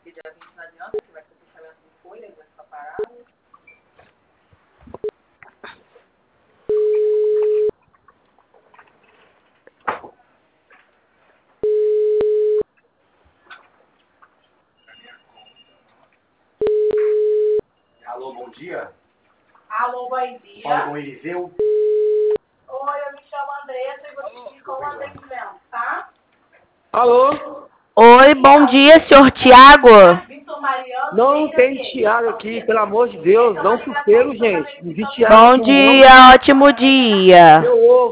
Alô, bom dia. Alô, bom dia. Fala com o Eliseu. Oi, eu me chamo Andressa e vou te pedir como atendimento, tá? Alô? Oi, bom dia, senhor Tiago. Vitor Mariano. Não tem Thiago aqui, pelo amor de Deus. Dá um sossego, gente. Não existe Thiago Bom aqui, não. dia, ótimo dia. Meu ovo.